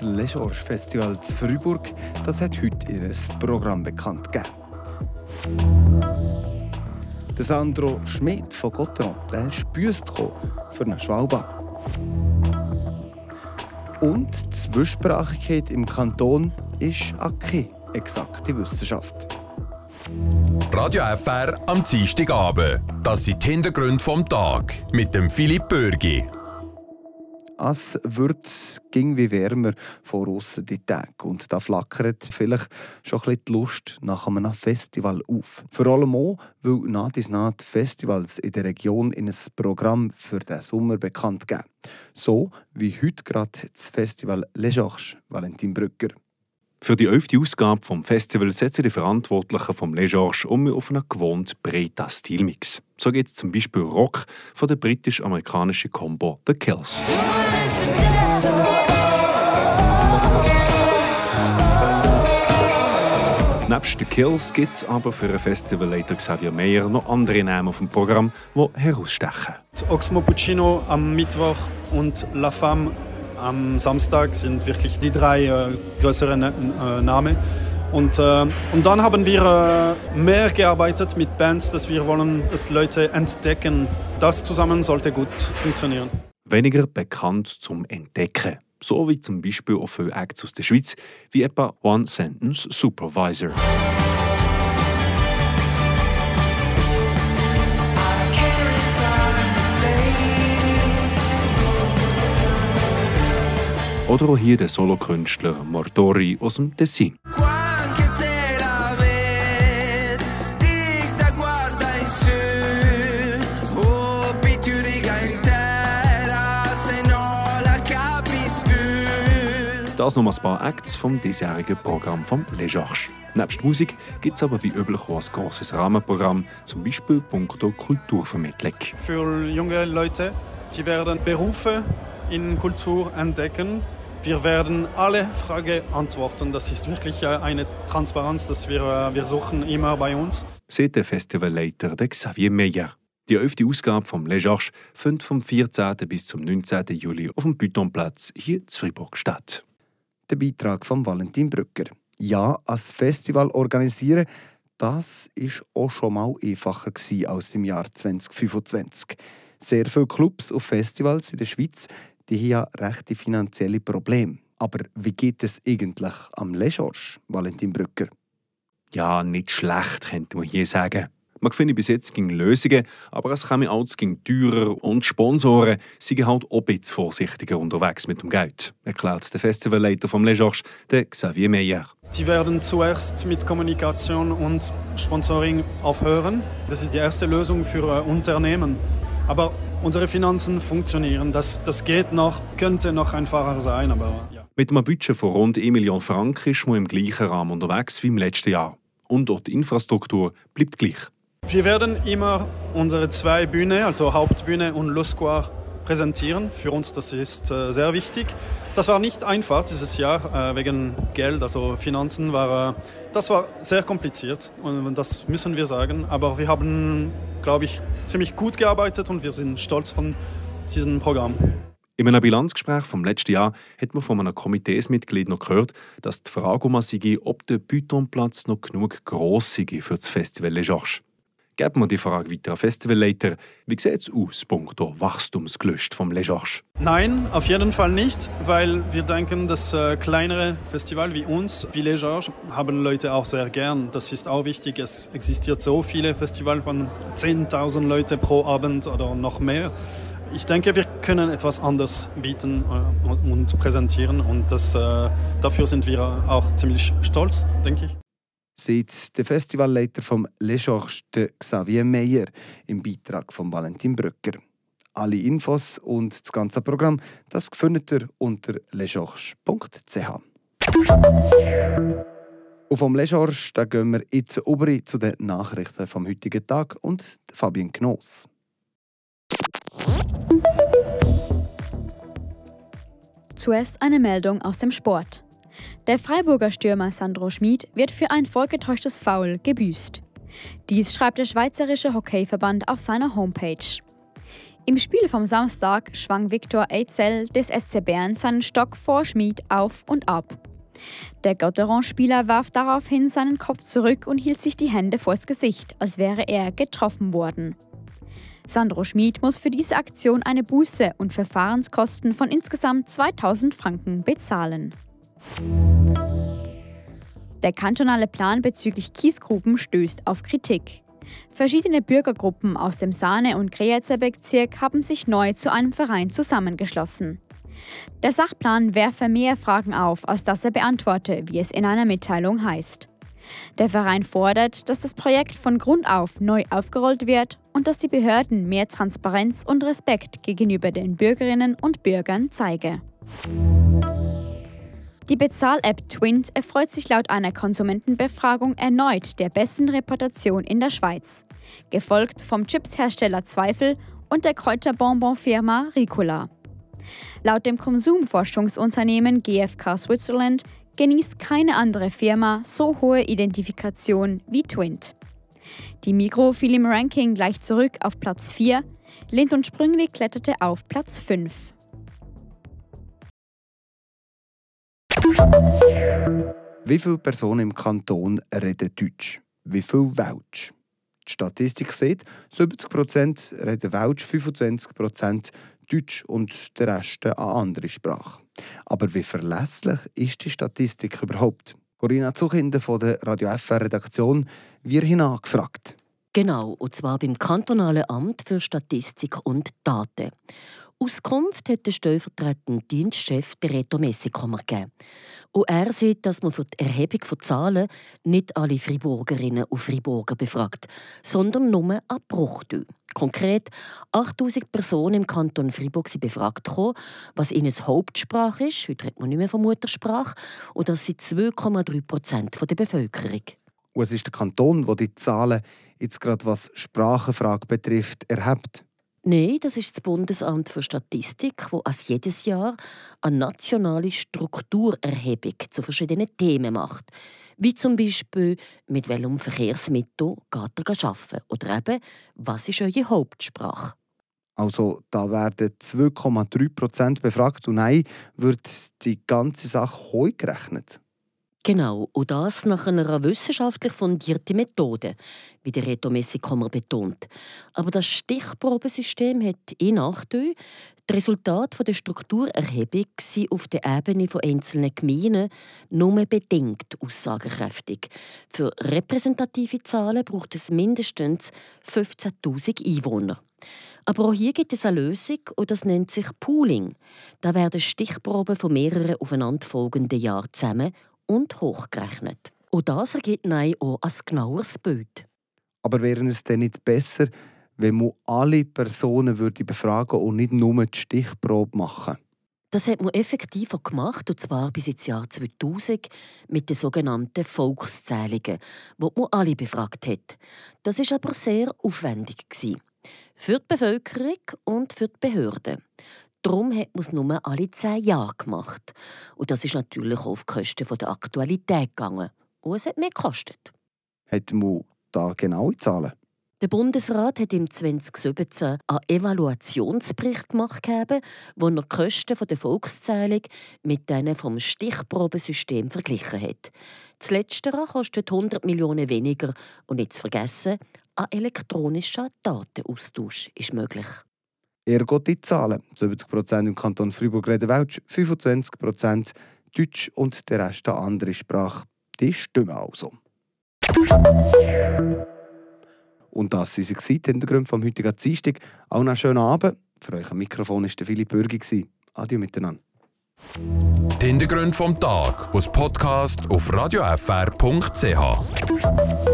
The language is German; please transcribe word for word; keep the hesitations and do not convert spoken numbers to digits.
Das Leschorsch Festival zu Freiburg, das hat heute ihr Programm bekannt gegeben. Der Sandro Schmidt von Gotteron, der ist büßt für eine Schwalbe. Und die Zwischsprachigkeit im Kanton ist auch keine exakte Wissenschaft. Radio F R am Dienstagabend. Das sind die Hintergründe vom Tag mit dem Philipp Bürgi. Es wird ging wie wärmer von aussen die Tage und da flackert vielleicht schon ein bisschen die Lust nach einem Festival auf. Vor allem auch, weil nach dies nach die Festivals in der Region in ein Programm für den Sommer bekannt geben. So wie heute gerade das Festival Leschorsch Valentin Brügger. Für die elfte Ausgabe des Festivals setzen die Verantwortlichen vom Leschorsch um auf einen gewohnt breiten Stilmix. So geht es zum Beispiel Rock von der britisch-amerikanischen Combo The Kills. Nebst The Kills gibt es aber für den Festivalleiter Xavier Meyer noch andere Namen auf dem Programm, die herausstechen. Oxmo Puccino am Mittwoch und La Femme am Samstag sind wirklich die drei äh, größeren äh, Namen. Und, äh, und dann haben wir äh, mehr gearbeitet mit Bands, dass wir wollen, dass Leute entdecken. Das zusammen sollte gut funktionieren. Weniger bekannt zum Entdecken. So wie zum Beispiel auch viele Acts aus der Schweiz, wie etwa One Sentence Supervisor. Oder auch hier der Solokünstler Mordori aus dem Tessin. Das noch mal ein paar Acts vom diesjährigen Programm vom Leschorsch. Nebst Musik gibt es aber wie üblich auch ein grosses Rahmenprogramm, zum Beispiel punkto Kulturvermittlung. Für junge Leute, die werden Berufe in Kultur entdecken. Wir werden alle Fragen antworten. Das ist wirklich eine Transparenz, dass wir, wir suchen immer bei uns. Sagt der Festivalleiter Xavier Meyer. Die elfte Ausgabe vom Leschorsch findet vom vierzehnten bis zum neunzehnten Juli auf dem Bütonplatz hier in Freiburg statt. Der Beitrag von Valentin Brügger. Ja, als Festival organisieren, das war auch schon mal einfacher als im Jahr zwanzig fünfundzwanzig. Sehr viele Clubs und Festivals in der Schweiz die haben ja rechte finanzielle Probleme. Aber wie geht es eigentlich am Leschorsch, Valentin Brügger? Ja, nicht schlecht, könnte man hier sagen. Man findet bis jetzt gegen Lösungen, aber es käme auch gegen teurer und Sponsoren sind halt auch ein bisschen vorsichtiger unterwegs mit dem Geld, erklärt der Festivalleiter vom Leschorsch, der Xavier Meyer. Sie werden zuerst mit Kommunikation und Sponsoring aufhören. Das ist die erste Lösung für Unternehmen. Aber unsere Finanzen funktionieren. Das, das geht noch, könnte noch einfacher sein, aber ja. Mit einem Budget von rund eine Million Franken ist man im gleichen Rahmen unterwegs wie im letzten Jahr. Und auch die Infrastruktur bleibt gleich. Wir werden immer unsere zwei Bühnen, also Hauptbühne und Le Square, präsentieren. Für uns das ist äh, sehr wichtig. Das war nicht einfach dieses Jahr, äh, wegen Geld, also Finanzen. War, äh, das war sehr kompliziert, und das müssen wir sagen. Aber wir haben, glaube ich, ziemlich gut gearbeitet und wir sind stolz von diesem Programm. In einem Bilanzgespräch vom letzten Jahr hat man von einem Komiteesmitglied noch gehört, dass die Frage um sei, ob der Bütonplatz noch genug gross sei für das Festival Leschorsch. Geben wir die Frage weiter an Festivalleiter. Wie sieht es aus, punkto Wachstumsgelüst vom Leschorsch? Nein, auf jeden Fall nicht, weil wir denken, dass äh, kleinere Festivals wie uns, wie Leschorsch, haben Leute auch sehr gern. Das ist auch wichtig. Es existiert so viele Festivals von zehntausend Leute pro Abend oder noch mehr. Ich denke, wir können etwas anderes bieten äh, und, und präsentieren und das, äh, dafür sind wir auch ziemlich stolz, denke ich. Sieht der Festivalleiter vom Leschorsch, Xavier Meyer, im Beitrag von Valentin Brügger. Alle Infos und das ganze Programm das findet ihr unter leschorsch punkt c h. Und vom Leschorsch gehen wir jetzt über zu den Nachrichten vom heutigen Tag und Fabian Knoss. Zuerst eine Meldung aus dem Sport. Der Freiburger Stürmer Sandro Schmidt wird für ein vorgetäuschtes Foul gebüßt. Dies schreibt der Schweizerische Hockeyverband auf seiner Homepage. Im Spiel vom Samstag schwang Viktor Ejdsell des S C Bern seinen Stock vor Schmid auf und ab. Der Gauthieron-Spieler warf daraufhin seinen Kopf zurück und hielt sich die Hände vors Gesicht, als wäre er getroffen worden. Sandro Schmid muss für diese Aktion eine Buße und Verfahrenskosten von insgesamt zweitausend Franken bezahlen. Der kantonale Plan bezüglich Kiesgruben stößt auf Kritik. Verschiedene Bürgergruppen aus dem Sahne- und Kreazer Bezirk haben sich neu zu einem Verein zusammengeschlossen. Der Sachplan werfe mehr Fragen auf, als dass er beantworte, wie es in einer Mitteilung heißt. Der Verein fordert, dass das Projekt von Grund auf neu aufgerollt wird und dass die Behörden mehr Transparenz und Respekt gegenüber den Bürgerinnen und Bürgern zeige. Die Bezahl-App Twint erfreut sich laut einer Konsumentenbefragung erneut der besten Reputation in der Schweiz, gefolgt vom Chipshersteller Zweifel und der Kräuterbonbon-Firma Ricola. Laut dem Konsumforschungsunternehmen G F K Switzerland genießt keine andere Firma so hohe Identifikation wie Twint. Die Migros fiel im Ranking gleich zurück auf Platz vier, Lindt und Sprüngli kletterte auf Platz fünf. Wie viele Personen im Kanton reden Deutsch? Wie viel Welsch? Die Statistik sieht, siebzig Prozent reden Welsch, fünfundzwanzig Prozent Deutsch und der Rest eine andere Sprache. Aber wie verlässlich ist die Statistik überhaupt? Corinna Zuchinder von der Radio F R-Redaktion, wir haben nachgefragt. Genau, und zwar beim Kantonalen Amt für Statistik und Daten. Auskunft hat der stellvertretende Dienstchef Reto Messicomer gegeben. Und er sieht, dass man für die Erhebung von Zahlen nicht alle Freiburgerinnen und Freiburger befragt, sondern nur an Bruchteil. Konkret, achttausend Personen im Kanton Freiburg sind befragt, was ihnen Hauptsprache ist, heute redet man nicht mehr von Muttersprache, und das sind zwei Komma drei Prozent der Bevölkerung. Und es ist der Kanton, der die Zahlen jetzt gerade was Sprachenfrage betrifft, erhebt. Nein, das ist das Bundesamt für Statistik, das als jedes Jahr eine nationale Strukturerhebung zu verschiedenen Themen macht. Wie zum Beispiel, mit welchem Verkehrsmittel geht ihr arbeiten? Oder eben, was ist eure Hauptsprache? Also da werden zwei Komma drei Prozent befragt und nein, wird die ganze Sache hoch gerechnet. Genau, und das nach einer wissenschaftlich fundierten Methode, wie der Reto Messicomer betont. Aber das Stichprobensystem hat einen Nachteil. Die Resultate der Strukturerhebung sind auf der Ebene von einzelnen Gemeinden nur bedingt aussagekräftig. Für repräsentative Zahlen braucht es mindestens fünfzehntausend Einwohner. Aber auch hier gibt es eine Lösung, und das nennt sich Pooling. Da werden Stichproben von mehreren aufeinanderfolgenden Jahren zusammen und hochgerechnet. Und das ergibt nein auch ein genaueres Bild. Aber wäre es denn nicht besser, wenn man alle Personen würde befragen und nicht nur die Stichprobe machen? Das hat man effektiv auch gemacht, und zwar bis ins Jahr zweitausend mit den sogenannten Volkszählungen, wo man alle befragt hat. Das war aber sehr aufwendig für die Bevölkerung und für die Behörden. Darum hat man es nur alle zehn Jahre gemacht. Und das ist natürlich auch auf die Kosten der Aktualität gegangen. Und es hat mehr gekostet. Hat man da genaue Zahlen? Der Bundesrat hat im zwanzig siebzehn einen Evaluationsbericht gemacht, wo er die Kosten der Volkszählung mit denen vom Stichprobensystem verglichen hat. Das Letztere kostet hundert Millionen weniger. Und nicht zu vergessen, ein elektronischer Datenaustausch ist möglich. Ergo die Zahlen. siebzig Prozent im Kanton Freiburg reden Welsch, fünfundzwanzig Prozent Deutsch und der Rest eine andere Sprache. Die stimmen also. Und das waren sie, die Hintergründe vom heutigen Dienstag. Auch noch einen schönen Abend. Für euch am Mikrofon war Philipp Bürgi. Adieu miteinander. Die Hintergründe vom Tag aus Podcast auf radio f r punkt c h.